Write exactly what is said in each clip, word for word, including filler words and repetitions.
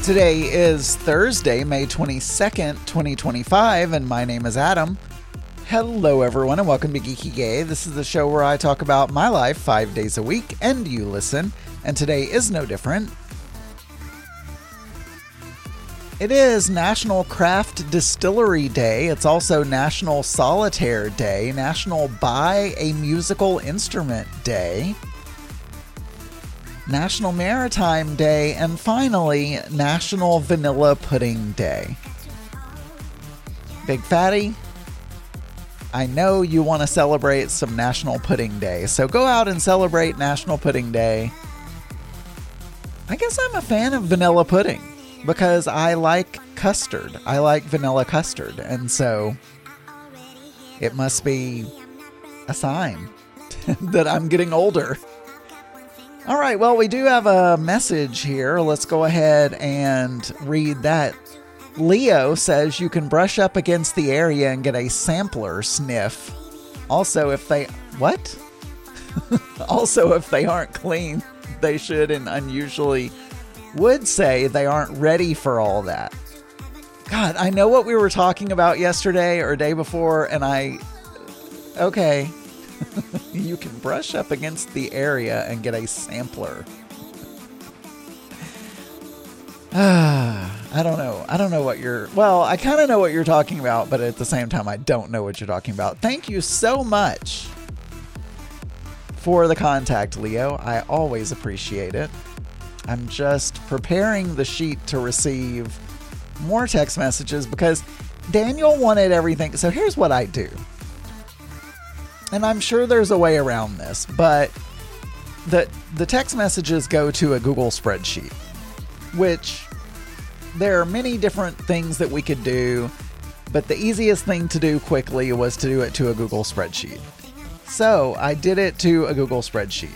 Today is Thursday, May twenty-second, twenty twenty-five, and my name is Adam. Hello, everyone, and welcome to Geeky Gay. This is the show where I talk about my life five days a week, and you listen, and today is no different. It is National Craft Distillery Day. It's also National Solitaire Day, National Buy a Musical Instrument Day, National Maritime Day, and finally, National Vanilla Pudding Day. Big Fatty, I know you want to celebrate some National Pudding Day, so go out and celebrate National Pudding Day. I guess I'm a fan of vanilla pudding because I like custard. I like vanilla custard, and so it must be a sign that I'm getting older. All right, well, we do have a message here. Let's go ahead and read that. Leo says you can brush up against the area and get a sampler sniff. Also, if they... What? Also, if they aren't clean, they should and unusually would say they aren't ready for all that. God, I know what we were talking about yesterday or day before, and I... Okay. You can brush up against the area and get a sampler. Ah, I don't know. I don't know what you're... Well, I kind of know what you're talking about, but at the same time, I don't know what you're talking about. Thank you so much for the contact, Leo. I always appreciate it. I'm just preparing the sheet to receive more text messages because Daniel wanted everything. So here's what I do. And I'm sure there's a way around this, but the the text messages go to a Google spreadsheet, which there are many different things that we could do, but the easiest thing to do quickly was to do it to a Google spreadsheet. So I did it to a Google spreadsheet.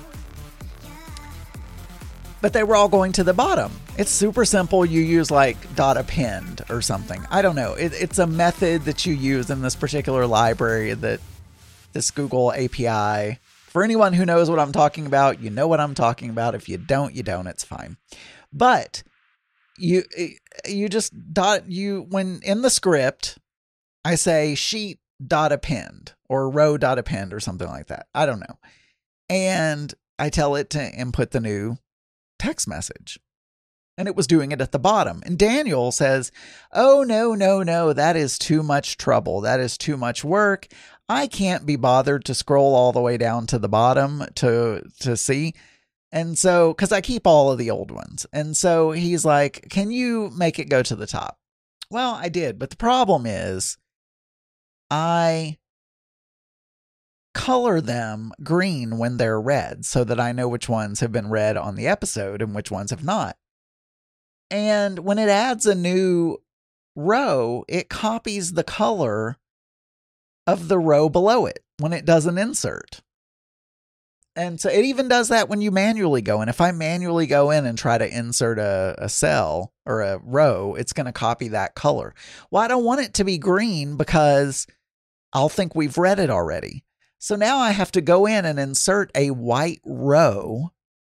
But they were all going to the bottom. It's super simple. You use like dot append or something. I don't know. It, it's a method that you use in this particular library, that this Google A P I. For anyone who knows what I'm talking about, you know what I'm talking about. If you don't, you don't. It's fine. But you you just dot you when in the script, I say sheet dot append or row dot append or something like that. I don't know. And I tell it to input the new text message. And it was doing it at the bottom. And Daniel says, oh, no, no, no, that is too much trouble. That is too much work. I can't be bothered to scroll all the way down to the bottom to, to see. And so, because I keep all of the old ones. And so he's like, can you make it go to the top? Well, I did. But the problem is I color them green when they're red so that I know which ones have been read on the episode and which ones have not. And when it adds a new row, it copies the color of the row below it when it does an insert. And so it even does that when you manually go in. If I manually go in and try to insert a, a cell or a row, it's going to copy that color. Well, I don't want it to be green because I'll think we've read it already. So now I have to go in and insert a white row.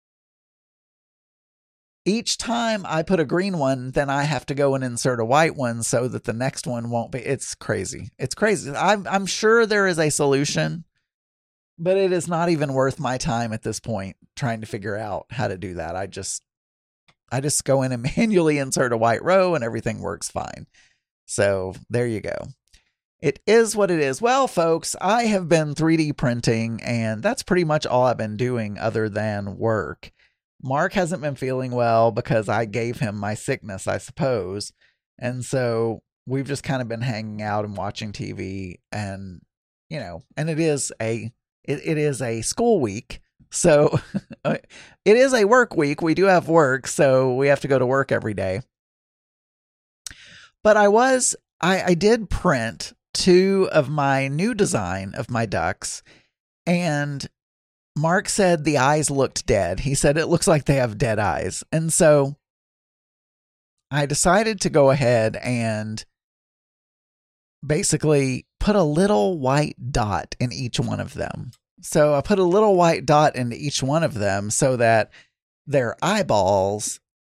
Each time I put a green one, then I have to go and insert a white one so that the next one won't be. It's crazy. It's crazy. I'm, I'm sure there is a solution, but it is not even worth my time at this point trying to figure out how to do that. I just, I just go in and manually insert a white row and everything works fine. So there you go. It is what it is. Well, folks, I have been three D printing, and that's pretty much all I've been doing other than work. Mark hasn't been feeling well because I gave him my sickness, I suppose. And so we've just kind of been hanging out and watching T V, and, you know, and it is a, it, it is a school week. So it is a work week. We do have work, so we have to go to work every day. But I was, I, I did print two of my new design of my ducks, and Mark said the eyes looked dead. He said it looks like they have dead eyes. And so I decided to go ahead and basically put a little white dot in each one of them. So I put a little white dot into each one of them so that their eyeballs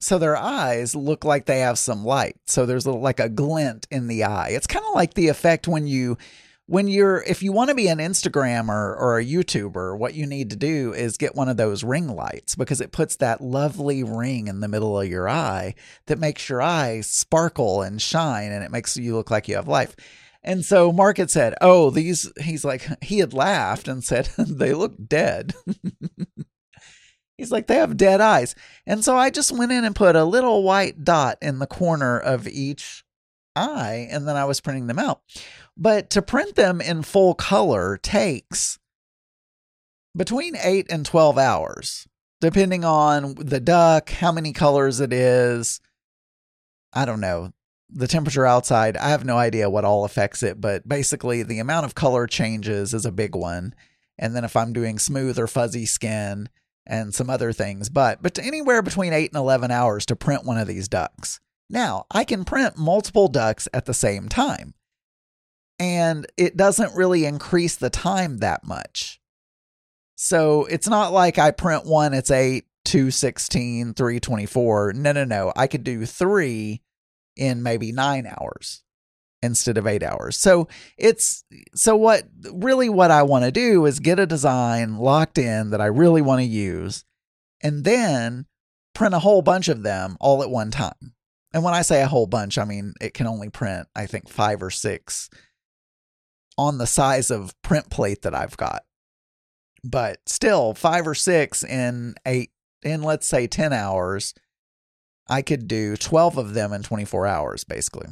So their eyes look like they have some light. So there's a, like a glint in the eye. It's kind of like the effect when you, when you're, if you want to be an Instagrammer or a YouTuber, what you need to do is get one of those ring lights, because it puts that lovely ring in the middle of your eye that makes your eyes sparkle and shine, and it makes you look like you have life. And so Mark had said, oh, these, he's like, he had laughed and said, they look dead. He's like, they have dead eyes. And so I just went in and put a little white dot in the corner of each eye, and then I was printing them out. But to print them in full color takes between eight and twelve hours, depending on the duck, how many colors it is. I don't know. The temperature outside, I have no idea what all affects it, but basically the amount of color changes is a big one. And then if I'm doing smooth or fuzzy skin, and some other things, but but anywhere between eight and eleven hours to print one of these ducks. Now, I can print multiple ducks at the same time, and it doesn't really increase the time that much. So it's not like I print one, it's eight, two sixteen, three twenty-four. No, no, no. I could do three in maybe nine hours instead of eight hours. So it's, so what really what I want to do is get a design locked in that I really want to use, and then print a whole bunch of them all at one time. And when I say a whole bunch, I mean, it can only print, I think, five or six on the size of print plate that I've got. But still, five or six in eight, in let's say ten hours, I could do twelve of them in twenty-four hours, basically.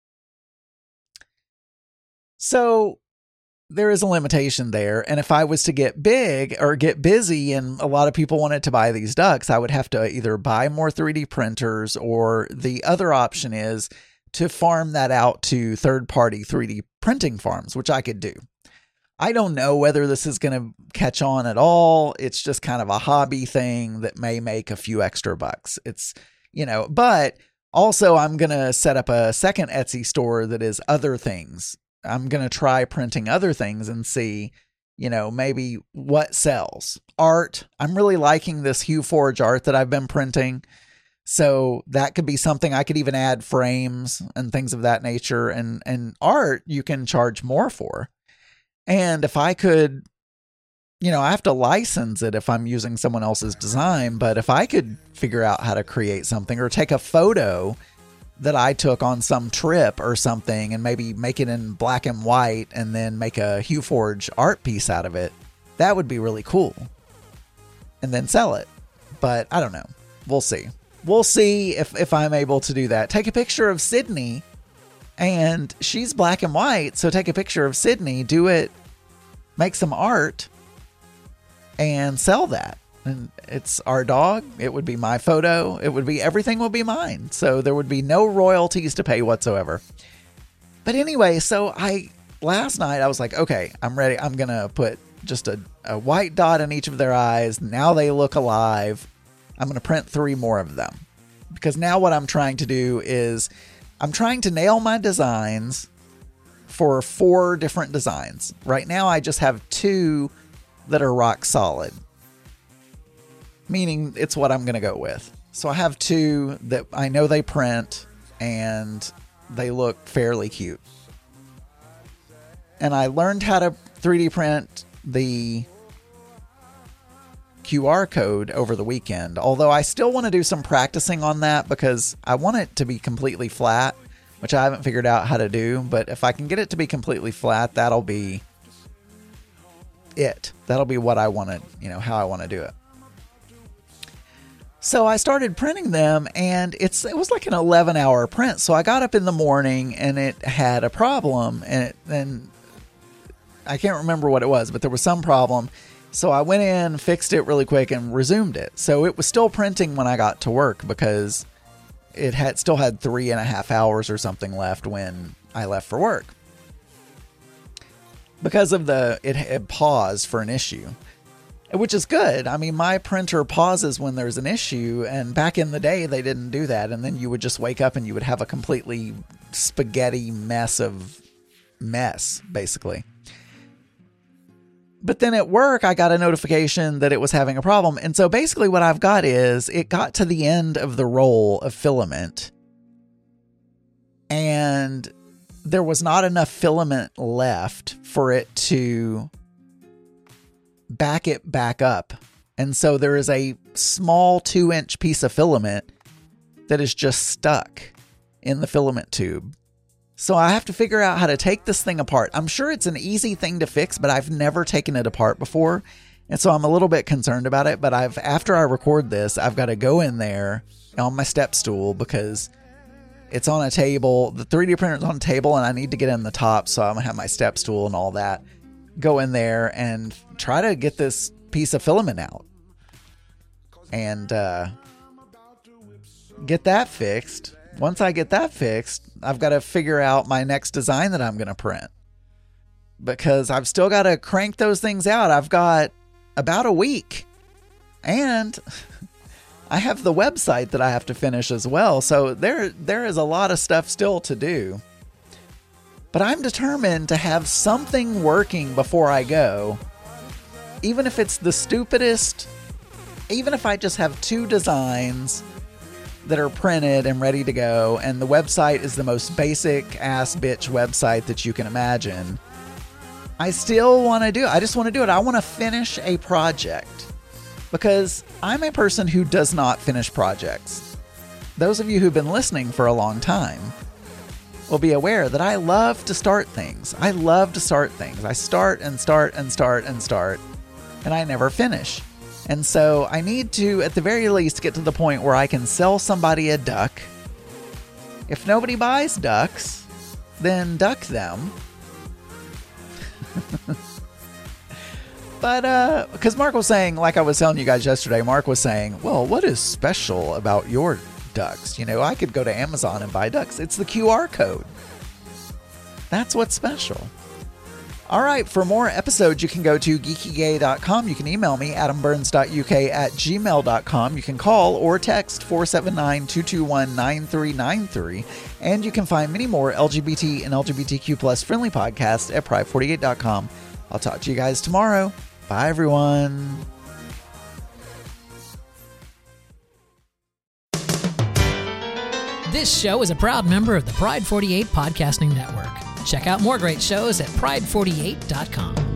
So there is a limitation there. And if I was to get big or get busy and a lot of people wanted to buy these ducks, I would have to either buy more three D printers, or the other option is to farm that out to third-party three D printing farms, which I could do. I don't know whether this is going to catch on at all. It's just kind of a hobby thing that may make a few extra bucks. It's, you know, but also I'm going to set up a second Etsy store that is other things. I'm going to try printing other things and see, you know, maybe what sells. Art. I'm really liking this HueForge art that I've been printing. So that could be something. I could even add frames and things of that nature. And, and art you can charge more for. And if I could, you know, I have to license it if I'm using someone else's design. But if I could figure out how to create something, or take a photo that I took on some trip or something and maybe make it in black and white and then make a HueForge art piece out of it, that would be really cool. And then sell it. But I don't know. We'll see. We'll see if, if I'm able to do that. Take a picture of Sydney, and she's black and white. So take a picture of Sydney, do it, make some art, and sell that. And it's our dog. It would be my photo. It would be, everything would be mine. So there would be no royalties to pay whatsoever. But anyway, so I, last night I was like, okay, I'm ready. I'm going to put just a, a white dot in each of their eyes. Now they look alive. I'm going to print three more of them, because now what I'm trying to do is I'm trying to nail my designs for four different designs. Right now I just have two that are rock solid, meaning it's what I'm going to go with. So I have two that I know they print and they look fairly cute. And I learned how to three D print the Q R code over the weekend, although I still want to do some practicing on that because I want it to be completely flat, which I haven't figured out how to do. But if I can get it to be completely flat, that'll be it. That'll be what I want to, you know, how I want to do it. So I started printing them, and it's it was like an eleven hour print. So I got up in the morning and it had a problem, and it, and I can't remember what it was, but there was some problem. So I went in, fixed it really quick, and resumed it. So it was still printing when I got to work because it had still had three and a half hours or something left when I left for work. Because of the, it had paused for an issue, which is good. I mean, my printer pauses when there's an issue, and back in the day, they didn't do that. And then you would just wake up and you would have a completely spaghetti mess of mess, basically. But then at work, I got a notification that it was having a problem. And so basically what I've got is it got to the end of the roll of filament and there was not enough filament left for it to back it back up. And so there is a small two inch piece of filament that is just stuck in the filament tube. So I have to figure out how to take this thing apart. I'm sure it's an easy thing to fix, but I've never taken it apart before. And so I'm a little bit concerned about it. But I've after I record this, I've got to go in there on my step stool because it's on a table. The three D printer is on a table and I need to get in the top. So I'm going to have my step stool and all that. Go in there and try to get this piece of filament out. And uh, get that fixed. Once I get that fixed, I've got to figure out my next design that I'm going to print. Because I've still got to crank those things out. I've got about a week. And I have the website that I have to finish as well. So there, there is a lot of stuff still to do. But I'm determined to have something working before I go. Even if it's the stupidest. Even if I just have two designs that are printed and ready to go, and the website is the most basic ass bitch website that you can imagine, I still want to do it. I just want to do it. I want to finish a project because I'm a person who does not finish projects. Those of you who've been listening for a long time will be aware that I love to start things. I love to start things. I start and start and start and start, and I never finish. And so I need to, at the very least, get to the point where I can sell somebody a duck. If nobody buys ducks, then duck them. But, uh, because Mark was saying, like I was telling you guys yesterday, Mark was saying, well, what is special about your ducks? You know, I could go to Amazon and buy ducks. It's the Q R code. That's what's special. All right, for more episodes, you can go to geeky gay dot com. You can email me, adam burns dot u k at gmail dot com. You can call or text four seven nine, two two one, nine three nine three. And you can find many more L G B T and L G B T Q plus friendly podcasts at pride forty-eight dot com. I'll talk to you guys tomorrow. Bye, everyone. This show is a proud member of the Pride forty-eight Podcasting Network. Check out more great shows at pride forty-eight dot com.